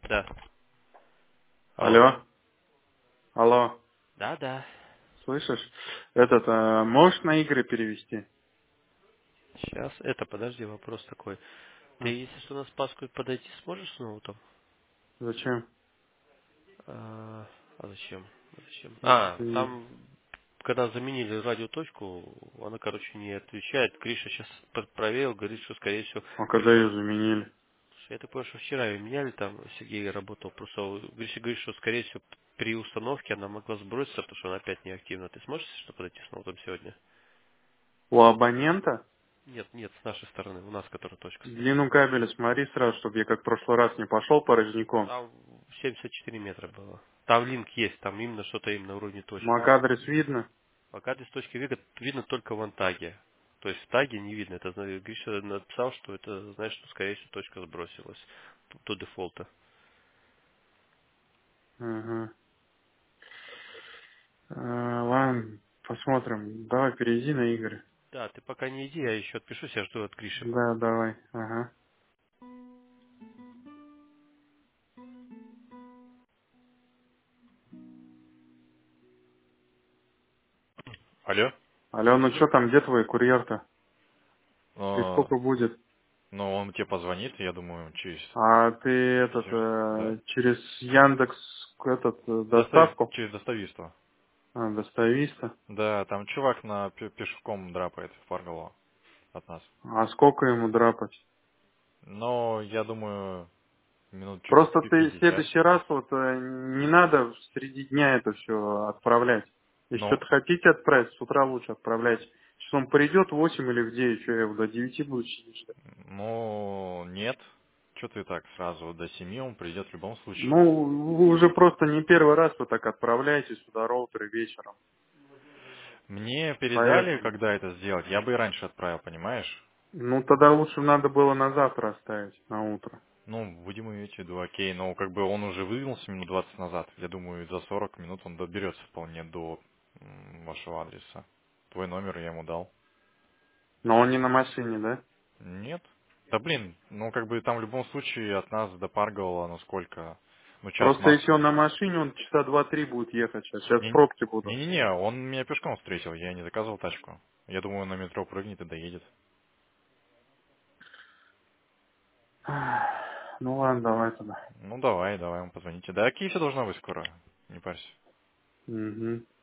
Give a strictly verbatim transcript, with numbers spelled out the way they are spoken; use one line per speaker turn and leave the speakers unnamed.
Да. Алло.
Алло, алло,
Да, да.
слышишь? Этот, а, можешь на игры перевести?
Сейчас. Это, подожди, вопрос такой. Ты,
А,
если что, на Спасскую подойти сможешь с ноутом?
зачем?
А, а зачем? А зачем?
Ну,
А,
ты-
там, когда заменили радиоточку, она, короче, не отвечает. Гриша сейчас проверил, говорит, что, скорее всего,
А когда
при...
ее заменили?
Слушай, я так понял, что вчера ее меняли, там Сергей работал. Просто Гриша говорит, что, скорее всего, при установке она могла сброситься, потому что она опять неактивна. Ты сможешь что подойти с ноутом сегодня?
У абонента
Нет, нет, с нашей стороны, у нас, которая точка стоит.
длину кабеля смотри сразу, чтобы я как в прошлый раз не пошел порожняком.
Там семьдесят четыре метра было. Там линк есть, там именно что-то именно на уровне точки.
Мак-адрес видно?
Пока без точки видно, видно только в антаге. То есть в таге не видно. Это зна- Гриша написал, что это значит, что скорее всего точка сбросилась до дефолта.
Ага. А, ладно, посмотрим. Давай перейди на игры.
Да, ты пока не иди, я еще отпишусь, я жду от Гриши.
Да, давай. Ага.
Алло?
Алло, ну что там, где твой курьер-то? И
А,
сколько будет?
ну, он тебе позвонит, я думаю, через...
А ты этот,
через- Да?
э, через Яндекс этот, э,
Достави...
доставку?
Через доставиство.
А, достависта.
Да, там чувак на пе- пешком драпает в Парголо от нас.
А сколько ему драпать?
Но я думаю, минут через
Просто
пи-
ты в
пятьдесят.
следующий раз вот э, не надо среди дня это все отправлять. Если
Ну,
что-то хотите отправить, с утра лучше отправлять. Сейчас он придет в восемь или в девять, что я его до девяти буду сидеть ждать.
ну, нет. Что ты так сразу? До семи он придет в любом случае.
Ну, вы уже просто не первый раз вы так отправляете сюда роутеры вечером.
Мне передали,
Поэтому.
когда это сделать. Я бы и раньше отправил, понимаешь?
Ну, тогда лучше надо было на завтра оставить, на утро.
Ну, будем иметь в виду, окей. Но как бы он уже выдвинулся минут двадцать назад. Я думаю, за сорок минут он доберется вполне до м, вашего адреса. Твой номер я ему дал.
Но он не на машине, да?
Нет. Да блин, ну как бы там в любом случае от нас до Паргола, ну сколько? Ну час
Просто если он
максимум.
на машине, он часа два-три будет ехать сейчас. Сейчас
Не-
пробки будут.
Не-не-не, он меня пешком встретил, я не заказывал тачку. Я думаю, он на метро прыгнет и доедет.
Ну ладно, давай тогда.
Ну давай, давай ему позвоните. Да, Киев должна быть скоро, не парься.
Угу.